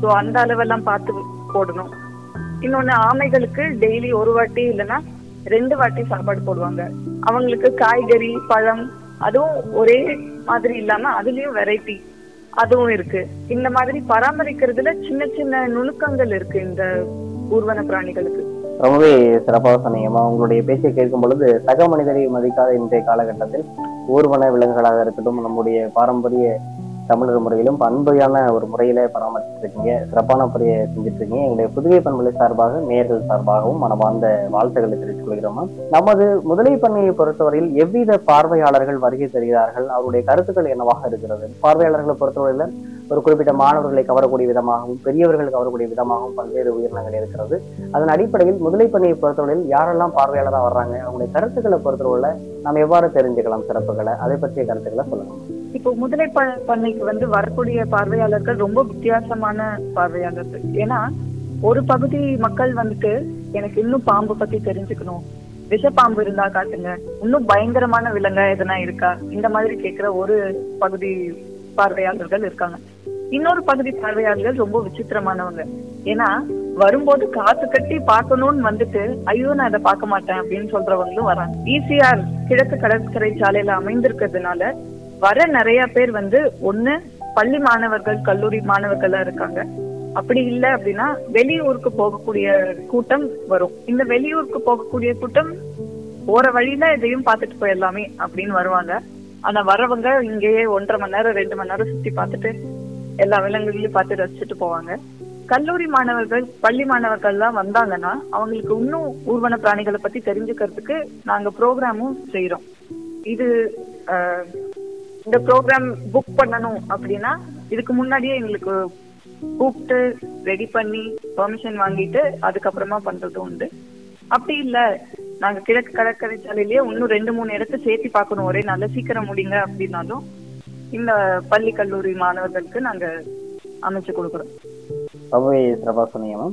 ஸோ அந்த அளவெல்லாம் பார்த்து போடணும். இன்னொன்னு ஆமைகளுக்கு டெய்லி ஒரு வாட்டி இல்லைன்னா ரெண்டு வாட்டி சாப்பாடு போடுவாங்க. அவங்களுக்கு காய்கறி பழம் அதுவும் ஒரே மாதிரி இல்லாம அதுலயும் வெரைட்டி அதுவும் இருக்கு. இந்த மாதிரி பராமரிக்கிறதுல சின்ன சின்ன நுணுக்கங்கள் இருக்கு இந்த ஊர்வன பிராணிகளுக்கு. ரொம்பவே சிறப்பாக சொன்னீங்கம்மா. உங்களுடைய பேச்சை கேட்கும் பொழுது சக மனிதரை மதிக்காத இன்றைய காலகட்டத்தில் ஊர்வன விலங்குகளாக இருக்கட்டும் நம்முடைய பாரம்பரிய தமிழர் முறையிலும் பண்பையான ஒரு முறையில பராமரிச்சுட்டு இருக்கீங்க. சிறப்பான முறையை செஞ்சுட்டு இருக்கீங்க. எங்களுடைய புதுகை பண்பலை சார்பாக நேயர்கள் சார்பாகவும் மனமார்ந்த வாழ்த்துக்களை தெரிவித்துக் கொள்கிறோமா. நமது முதலை பண்ணையை பொறுத்தவரையில் எவ்வித பார்வையாளர்கள் வருகை தருகிறார்கள், அவருடைய கருத்துக்கள் என்னவாக இருக்கிறது? பார்வையாளர்களை பொறுத்தவரையில ஒரு குறிப்பிட்ட மாணவர்களை கவரக்கூடிய விதமாகவும் பெரியவர்கள் கவரக்கூடிய விதமாகவும் பல்வேறு உயிரினங்கள் இருக்கிறது. அதன் அடிப்படையில் முதலை பண்ணையை பொறுத்தவரையில் யாரெல்லாம் பார்வையாளராக வர்றாங்க, அவங்களுடைய கருத்துக்களை பொறுத்தவரையில நாம் எவ்வாறு தெரிஞ்சுக்கலாம் சிறப்புகளை, அதை பற்றிய கருத்துக்களை சொல்லுங்க. இப்போ முதலை பண்ணைக்கு வந்து வரக்கூடிய பார்வையாளர்கள் ரொம்ப வித்தியாசமான பார்வையாளர்கள். ஏன்னா ஒரு பகுதி மக்கள் வந்துட்டு எனக்கு இன்னும் பாம்பு பத்தி தெரிஞ்சுக்கணும், விஷப்பாம்பு இருந்தா காட்டுங்க, இன்னும் பயங்கரமான விலங்கா எதனா இருக்கா, இந்த மாதிரி கேட்கிற ஒரு பகுதி பார்வையாளர்கள் இருக்காங்க. இன்னொரு பகுதி பார்வையாளர்கள் ரொம்ப விசித்திரமானவங்க. ஏன்னா வரும்போது காத்து கட்டி பார்க்கணும்னு வந்துட்டு ஐயோ நான் அதை பார்க்க மாட்டேன் அப்படின்னு சொல்றவங்களும் வராங்க. ஈசிஆர் கிழக்கு கடற்கரை சாலையில அமைந்திருக்கிறதுனால வர நிறைய பேர் வந்து ஒண்ணு பள்ளி மாணவர்கள் கல்லூரி மாணவர்களா இருக்காங்க. அப்படி இல்லை அப்படின்னா வெளியூருக்கு போகக்கூடிய கூட்டம் வரும். இந்த வெளியூருக்கு போகக்கூடிய கூட்டம் போற வழியில இதையும் பார்த்துட்டு போயிடலாமே அப்படின்னு வருவாங்க. ஆனா வரவங்க இங்கேயே ஒன்றரை மணி நேரம் ரெண்டு மணி நேரம் சுத்தி பார்த்துட்டு எல்லா விலங்குகளையும் பார்த்து ரசிச்சுட்டு போவாங்க. கல்லூரி மாணவர்கள் பள்ளி மாணவர்கள் எல்லாம் வந்தாங்கன்னா அவங்களுக்கு இன்னும் ஊர்வன பிராணிகளை பத்தி தெரிஞ்சுக்கிறதுக்கு நாங்க ப்ரோக்ராமும் செய்யறோம். இது ஆஹ் இந்த ப்ரோக்ராம் புக் பண்ணணும் அப்படின்னா இதுக்கு முன்னாடியே எங்களுக்கு கூப்பிட்டு ரெடி பண்ணி பெர்மிஷன் வாங்கிட்டு அதுக்கப்புறமா பண்றதும் உண்டு. அப்படி இல்ல நாங்க கிழக்கு கடற்கரை சாலையிலேயே இன்னும் ரெண்டு மூணு இடத்த சேர்த்து பார்க்கணும் ஒரே நல்ல சீக்கிரம் முடிங்க அப்படின்னாலும் இந்த பள்ளி கல்லூரி மாணவர்களுக்கு நாங்க அமைச்சு கொடுக்குறோம். ரொம்பவே சிறப்பாக சொன்னீங்க.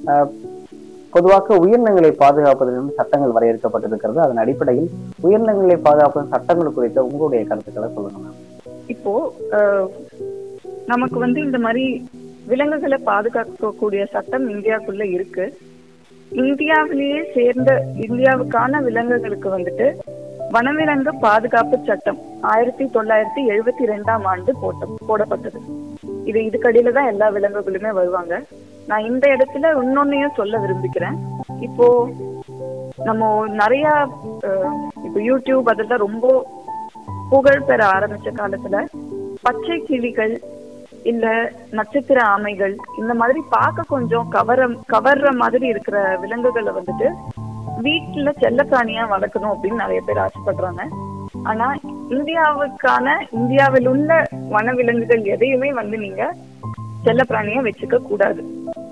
பொதுவாக உயிரினங்களை பாதுகாப்பதிலிருந்து சட்டங்கள் வரையறுக்கப்பட்டிருக்கிறது. அதன் அடிப்படையில் உயிரினங்களை பாதுகாப்பதன் சட்டங்கள் குறித்த உங்களுடைய கருத்துக்களை சொல்லுங்க. இப்போ நமக்கு வந்து இந்த மாதிரி விலங்குகளை பாதுகாக்கக்கூடிய சட்டம் இந்தியாவுக்குள்ள இருக்கு. இந்தியாவிலேயே சேர்ந்த இந்தியாவுக்கான விலங்குகளுக்கு வந்துட்டு வனவிலங்கு பாதுகாப்பு சட்டம் ஆயிரத்தி தொள்ளாயிரத்தி எழுபத்தி ரெண்டாம் ஆண்டு போட்ட போடப்பட்டது. இது இதுக்கடியில தான் எல்லா விலங்குகளுமே வருவாங்க. நான் இந்த இடத்துல இன்னொன்னையும் சொல்ல விரும்பிக்கிறேன். இப்போ நம்ம நிறைய இப்போ யூடியூப் அதெல்லாம் ரொம்ப புகழ் பெற ஆரம்பிச்ச காலத்துல பச்சை கிளிகள் இல்ல நட்சத்திர ஆமைகள் இந்த மாதிரி பார்க்க கொஞ்சம் கவர கவர்ற மாதிரி இருக்கிற விலங்குகளை வந்துட்டு வீட்டுல செல்ல பிராணியா வளர்க்கணும் அப்படின்னு நிறைய பேர் ஆசைப்படுறாங்க. ஆனா இந்தியாவுக்கான இந்தியாவில் உள்ள வனவிலங்குகள் எதையுமே வந்து நீங்க செல்ல பிராணியா வச்சுக்க கூடாது.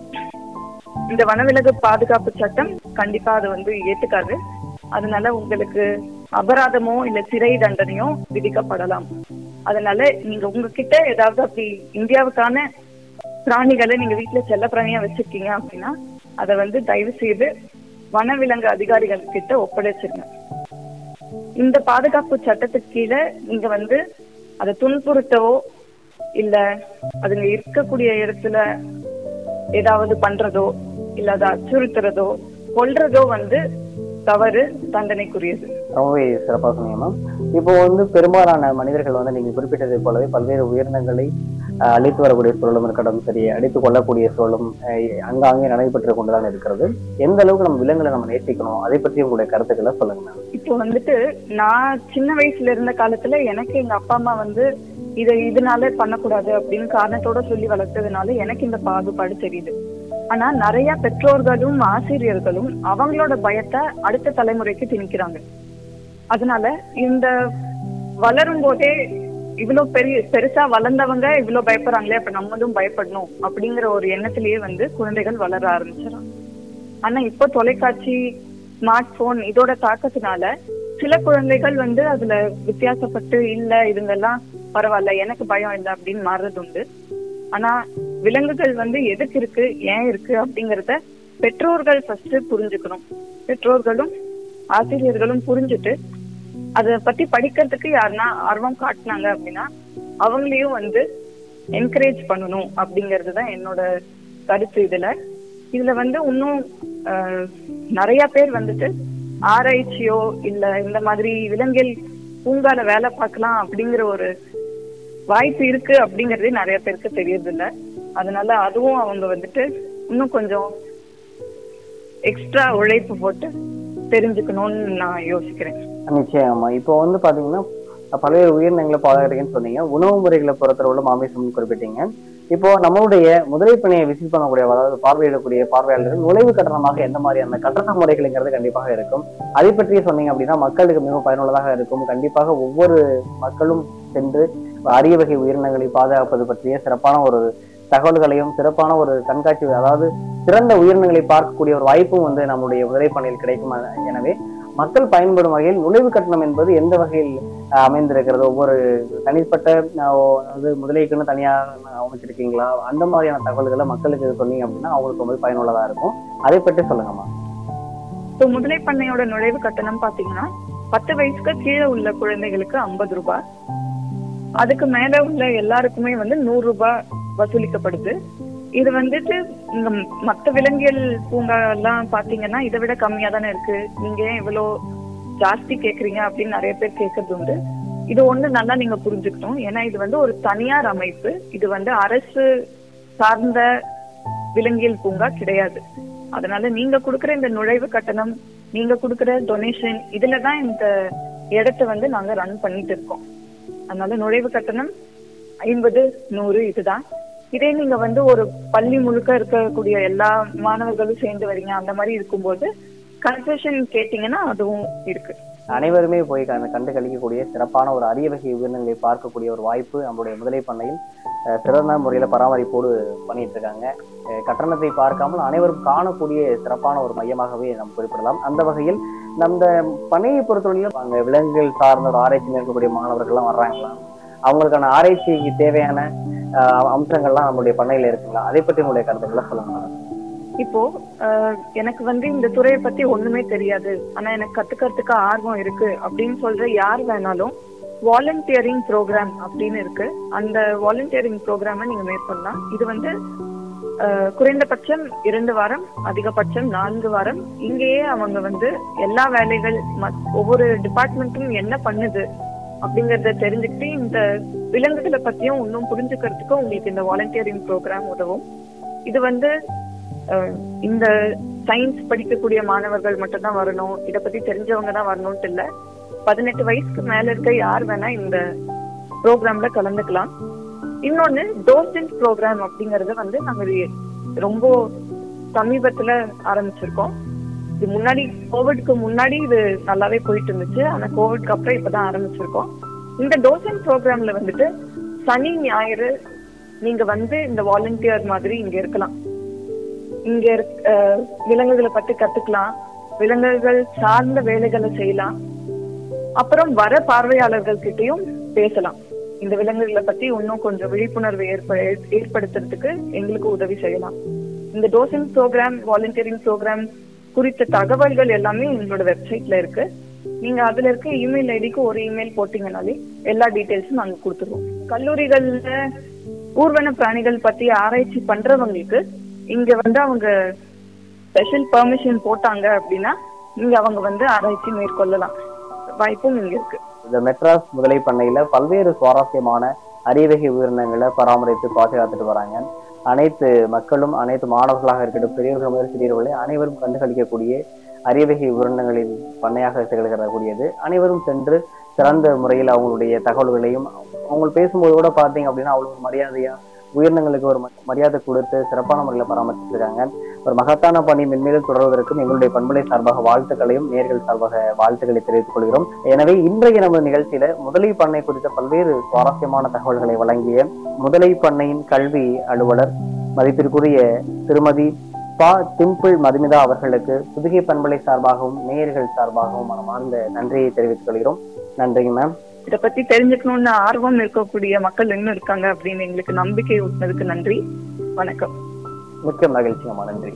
இந்த வனவிலங்கு பாதுகாப்பு சட்டம் கண்டிப்பா அதை வந்து ஏத்துக்காது. அதனால உங்களுக்கு அபராதமோ இல்ல சிறை தண்டனையோ விதிக்கப்படலாம். அதனால நீங்க உங்ககிட்ட ஏதாவது அப்படி இந்தியாவுக்கான பிராணிகளை நீங்க வீட்டுல செல்ல பிராணியா வச்சிருக்கீங்க அப்படின்னா அதை வந்து தயவு செய்து வனவிலங்கு அதிகாரிகள் கிட்ட ஒப்படைச்சிருங்க. இந்த பாதுகாப்பு சட்டத்துக்கு கீழே நீங்க வந்து அதை துன்புறுத்தவோ இல்ல அதுங்க இருக்கக்கூடிய இடத்துல ஏதாவது பண்றதோ இல்ல அதை அச்சுறுத்துறதோ கொல்றதோ வந்து தவறு, தண்டனைக்குரியது. ரொம்பவே சிறப்பாக சொன்னீங்க. இப்போ வந்து பெரும்பாலான மனிதர்கள் வந்து நீங்க குறிப்பிட்டதை போலவே பல்வேறு உயிரினங்களை அழித்து வரக்கூடிய சூழலும் இருக்கட்டும், சரி அடித்து கொள்ளக்கூடிய சூழலும் அங்காங்கே நடைபெற்று கொண்டுதான் இருக்கிறது. எந்த அளவுக்கு நம்ம விலங்குகளை நம்ம நேசிக்கணும், அதை பற்றி உங்களுடைய கருத்துக்களை சொல்லுங்க. இப்போ வந்துட்டு நான் சின்ன வயசுல இருந்த காலத்துல எனக்கு எங்க அப்பா அம்மா வந்து இதை இதனால பண்ணக்கூடாது அப்படின்னு காரணத்தோட சொல்லி வளர்த்ததுனால எனக்கு இந்த பாகுபாடு தெரியுது. ஆனா நிறைய பெற்றோர்களும் ஆசிரியர்களும் அவங்களோட பயத்தை அடுத்த தலைமுறைக்கு திணிக்கிறாங்க. அதனால இந்த வளரும் போதே இவ்வளவு பெரிய பெருசா வளர்ந்தவங்க இவ்வளவு பயப்படுறாங்களே, அப்ப நம்மளும் பயப்படணும் அப்படிங்கிற ஒரு எண்ணத்திலேயே வந்து குழந்தைகள் வளர ஆரம்பிச்சிடறாங்க. ஆனா இப்போ தொலைக்காட்சி, ஸ்மார்ட் போன் இதோட தாக்கத்தினால சில குழந்தைகள் வந்து அதுல வித்தியாசப்பட்டு இல்ல இதுங்கெல்லாம் பரவாயில்ல எனக்கு பயம் இல்லை அப்படின்னு மாறுறது உண்டு. ஆனா விலங்குகள் வந்து எதுக்கு இருக்கு, ஏன் இருக்கு அப்படிங்கறத பெற்றோர்கள் ஃபர்ஸ்ட் புரிஞ்சுக்கணும். பெற்றோர்களும் ஆசிரியர்களும் புரிஞ்சுட்டு அதை பத்தி படிக்கிறதுக்கு யாருன்னா ஆர்வம் காட்டினாங்க அப்படின்னா அவங்களையும் வந்து என்கரேஜ் பண்ணணும் அப்படிங்கிறது தான் என்னோட கருத்து. இதுல இதுல வந்து இன்னும் ஆஹ், நிறைய பேர் வந்துட்டு ஆராய்ச்சியோ இல்ல இந்த மாதிரி விலங்கியல் பூங்கால வேலை பார்க்கலாம் அப்படிங்கிற ஒரு வாய்ப்பு இருக்கு அப்படிங்கறதே நிறைய பேருக்கு தெரியறது இல்ல. அதனால அதுவும் அவங்க வந்துட்டு இன்னும் கொஞ்சம் எக்ஸ்ட்ரா உழைப்பு போட்டு தெரிஞ்சுக்கணும்னு நான் யோசிக்கிறேன். நிச்சயமா. இப்போ வந்து பாத்தீங்கன்னா பல்வேறு உயிரினங்களை பாதுகாக்கிறீங்கன்னு சொன்னீங்க. உணவு முறைகளை பொறுத்தளவுல மாமிசம் குறிப்பிட்டீங்க. இப்போ நம்மளுடைய முதலை பணியை விசிட் பண்ணக்கூடிய, அதாவது பார்வையிடக்கூடிய பார்வையாளர்கள் நுழைவு கட்டணமாக எந்த மாதிரியான கட்டண முறைகள்ங்கிறது கண்டிப்பாக இருக்கும். அதை பற்றி சொன்னீங்க அப்படின்னா மக்களுக்கு மிகவும் பயனுள்ளதாக இருக்கும். கண்டிப்பாக ஒவ்வொரு மக்களும் சென்று அரிய வகை உயிரினங்களை பாதுகாப்பது பற்றிய சிறப்பான ஒரு தகவல்களையும் சிறப்பான ஒரு கண்காட்சி, அதாவது சிறந்த உயிரினங்களை பார்க்கக்கூடிய ஒரு வாய்ப்பும் வந்து நம்முடைய முதலை பணியில் கிடைக்கும். எனவே மக்கள் பயன்படும் வகையில் நுழைவு கட்டணம் என்பது எந்த வகையில் அஹ், அமைந்திருக்கிறது? ஒவ்வொரு தனிப்பட்ட அஹ், அதாவது முதலைக்குன்னு தனியா அமைச்சிருக்கீங்களா? அந்த மாதிரியான தகவல்களை மக்களுக்கு சொன்னீங்க அப்படின்னா அவங்களுக்கு ரொம்ப பயனுள்ளதா இருக்கும். அதை பற்றி சொல்லுங்கம்மா. இப்போ முதலை பண்ணையோட நுழைவு கட்டணம் பாத்தீங்கன்னா பத்து வயசுக்கு கீழே உள்ள குழந்தைகளுக்கு ஐம்பது ரூபாய், அதுக்கு மேல உள்ள எல்லாருக்குமே வந்து நூறு ரூபாய் வசூலிக்கப்படுது. இது வந்துட்டு இங்க மத்த விலங்கியல் பூங்கா எல்லாம் பாத்தீங்கன்னா இதை விட கம்மியா தானே இருக்கு, நீங்க ஏன் இவ்வளோ ஜாஸ்தி கேக்குறீங்க அப்படின்னு நிறைய பேர் கேட்கறது உண்டு. இது ஒண்ணு நல்லா நீங்க புரிஞ்சுக்கணும். ஏன்னா இது வந்து ஒரு தனியார் அமைப்பு, இது வந்து அரசு சார்ந்த விலங்கியல் பூங்கா கிடையாது. அதனால நீங்க கொடுக்குற இந்த நுழைவு கட்டணம், நீங்க கொடுக்குற டொனேஷன், இதுலதான் இந்த இடத்த வந்து நாங்க ரன் பண்ணிட்டு இருக்கோம். அதனால நுழைவு கட்டணம் ஐம்பது நூறு இதுதான். இதே நீங்க வந்து ஒரு பள்ளி முழுக்க இருக்கக்கூடிய எல்லா மாணவர்களும் சேர்ந்து வரீங்க அந்த மாதிரி இருக்கும்போது கன்செஷன் கேட்டீங்கன்னா அதுவும் இருக்கு. அனைவருமே போய் கண்டு கண்டு கழிக்கக்கூடிய சிறப்பான ஒரு அரிய வகை உயிரினங்களை பார்க்கக்கூடிய ஒரு வாய்ப்பு நம்முடைய முதலை பண்ணையில் அஹ், சிறந்த முறையில பராமரிப்போடு பண்ணிட்டு இருக்காங்க. அஹ், கட்டணத்தை பார்க்காமல் அனைவரும் காணக்கூடிய சிறப்பான ஒரு மையமாகவே நாம் குறிப்பிடலாம். அந்த வகையில் நம்ம பண்ணையை பொறுத்தவரையிலும் அங்க விலங்குகள் சார்ந்த ஒரு ஆராய்ச்சி மேற்கொள்ளக்கூடிய மாணவர்கள்லாம் வர்றாங்களா? அவங்களுக்கான ஆராய்ச்சிக்கு தேவையான அஹ், அம்சங்கள்லாம் நம்மளுடைய பண்ணையில இருக்குங்களா? அதை பற்றி உங்களுடைய கருத்துக்களை சொல்லுங்க. இப்போ ஆஹ், எனக்கு வந்து இந்த துறையை பத்தி ஒண்ணுமே தெரியாது, ஆனா எனக்கு கத்துக்கிறதுக்கு ஆர்வம் இருக்கு அப்படின்னு சொல்ற யார் வேணாலும் வாலண்டியரிங் ப்ரோக்ராம் அப்படின்னு இருக்கு. அந்த வாலண்டியரிங் ப்ரோக்ராமை நீங்க மேற்கொள்ளலாம். இது வந்து ஆஹ், குறைந்தபட்சம் இரண்டு வாரம், அதிகபட்சம் நான்கு வாரம். இங்கேயே அவங்க வந்து எல்லா வேலைகள் மத்- ஒவ்வொரு டிபார்ட்மெண்ட்டும் என்ன பண்ணுது அப்படிங்கறத தெரிஞ்சுக்கிட்டு இந்த விலங்குகளை பத்தியும் இன்னும் புரிஞ்சுக்கிறதுக்கும் உங்களுக்கு இந்த வாலண்டியரிங் ப்ரோக்ராம் உதவும். இது வந்து அஹ், இந்த சயின்ஸ் படிக்கக்கூடிய மாணவர்கள் மட்டும் தான் வரணும், இத பத்தி தெரிஞ்சவங்க தான் வரணும்ட்டு இல்ல, பதினெட்டு வயசுக்கு மேல இருக்க யார் வேணா இந்த ப்ரோக்ராம்ல கலந்துக்கலாம். இன்னொன்னு டோசன்ட் ப்ரோக்ராம் அப்படிங்கறது வந்து நாங்க இது ரொம்ப சமீபத்துல ஆரம்பிச்சிருக்கோம். இது முன்னாடி கோவிட்க்கு முன்னாடி இது நல்லாவே போயிட்டு இருந்துச்சு, ஆனா கோவிட்க்கு அப்புறம் இப்பதான் ஆரம்பிச்சிருக்கோம். இந்த டோசன்ட் ப்ரோக்ராம்ல வந்துட்டு சனி ஞாயிறு நீங்க வந்து இந்த வாலண்டியர் மாதிரி இங்க இருக்கலாம். இங்க இருக்க அஹ், விலங்குகளை பத்தி கத்துக்கலாம், விலங்குகள் சார்ந்த வேலைகளை செய்யலாம், அப்புறம் வர பார்வையாளர்கள் கிட்டயும் பேசலாம். இந்த விலங்குகளை பத்தி இன்னும் கொஞ்சம் விழிப்புணர்வு ஏற்ப ஏற்படுத்துறதுக்கு எங்களுக்கு உதவி செய்யலாம். இந்த டோசன் ப்ரோக்ராம், வாலண்டியரிங் ப்ரோக்ராம் குறித்த தகவல்கள் எல்லாமே எங்களோட வெப்சைட்ல இருக்கு. நீங்க அதுல இருக்க இமெயில் ஐடிக்கு ஒரு இமெயில் போட்டீங்கன்னாலே எல்லா டீடைல்ஸும் நாங்க கொடுத்துருவோம். கல்லூரிகள்ல ஊர்வன பிராணிகள் பத்தி ஆராய்ச்சி பண்றவங்களுக்கு இங்க வந்து அவங்க ஸ்பெஷல் பெர்மிஷன் போட்டாங்க அப்படின்னா இங்க அவங்க வந்து ஆராய்ச்சி மேற்கொள்ளலாம், வாய்ப்பும் இங்க இருக்கு. இந்த மெட்ராஸ் முதலை பண்ணையில பல்வேறு சுவாரஸ்யமான அரியவகை உயிரினங்களை பராமரித்து பாதுகாத்துட்டு வராங்க. அனைத்து மக்களும், அனைத்து மாணவர்களாக இருக்கட்டும், பெரியவர்கள் முதல் சிறியவர்களை அனைவரும் கண்டுகளிக்கக்கூடிய அரியவகை உயிரினங்களின் பண்ணையாக திகழ்கிறக்கூடியது. அனைவரும் சென்று சிறந்த முறையில் அவங்களுடைய தகவல்களையும் அவங்க பேசும்போது கூட பார்த்தீங்க அப்படின்னா அவ்வளவு மரியாதையா உயிரினங்களுக்கு ஒரு மரியாதை கொடுத்து சிறப்பான முறையில் பராமரிச்சிருக்காங்க. ஒரு மகத்தான பணி மென்மேலும் தொடர்வதற்கும் எங்களுடைய பண்பலை சார்பாக வாழ்த்துக்களையும் நேர்கள் சார்பாக வாழ்த்துக்களை தெரிவித்துக் கொள்கிறோம். எனவே இன்றைய நமது நிகழ்ச்சியில முதலை பண்ணை குறித்த பல்வேறு சுவாரஸ்யமான தகவல்களை வழங்கிய முதலை பண்ணையின் கல்வி அலுவலர் மதிப்பிற்குரிய திருமதி பா டிம்பிள் மதுமிதா அவர்களுக்கு புதுகை பண்பலை சார்பாகவும் நேயர்கள் சார்பாகவும் மனமார்ந்த நன்றியை தெரிவித்துக் கொள்கிறோம். நன்றிங்க மேம். இத பத்தி தெரிஞ்சுக்கணும்னு ஆர்வம் இருக்கக்கூடிய மக்கள் இன்னும் இருக்காங்க அப்படின்னு எங்களுக்கு நம்பிக்கை ஊட்டினதுக்கு நன்றி. வணக்கம். மிக்க மகிழ்ச்சிங்கம்மா. நன்றி.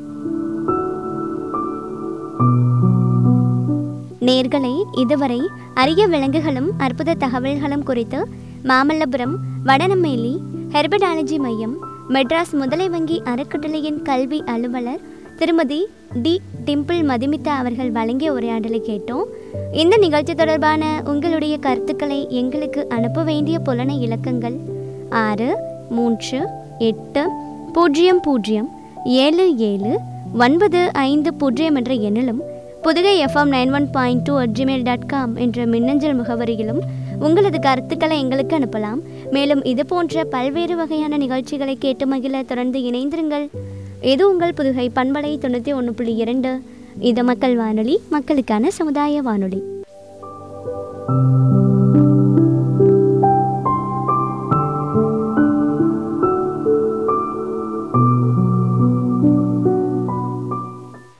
நேர்களை இதுவரை அரிய விலங்குகளும் அற்புத தகவல்களும் குறித்து மாமல்லபுரம் வடநம்மேலி ஹெர்படாலஜி மையம், மெட்ராஸ் முதலை வங்கி அறக்கட்டளையின் கல்வி அலுவலர் திருமதி டி டிம்பிள் மதுமிதா அவர்கள் வழங்கிய உரையாடலை கேட்டோம். இந்த நிகழ்ச்சி தொடர்பான உங்களுடைய கருத்துக்களை எங்களுக்கு அனுப்ப வேண்டிய புலனை இலக்கங்கள் ஆறு மூன்று எட்டு பூஜ்ஜியம் பூஜ்ஜியம் ஏழு ஏழு ஒன்பது ஐந்து பூஜ்ஜியம் என்ற எண்ணிலும், Pudugai FM nine one point two at Gmail dot com என்ற மின்னஞ்சல் முகவரியிலும் உங்களது கருத்துக்களை எங்களுக்கு அனுப்பலாம். மேலும் இது போன்ற பல்வேறு வகையான நிகழ்ச்சிகளை கேட்டு மகிழ தொடர்ந்து இணைந்திருங்கள். இது உங்கள் புதுகை பண்பலை தொண்ணூற்றி ஒன்று புள்ளி இரண்டு. இது மக்கள் வானொலி, மக்களுக்கான சமுதாய வானொலி.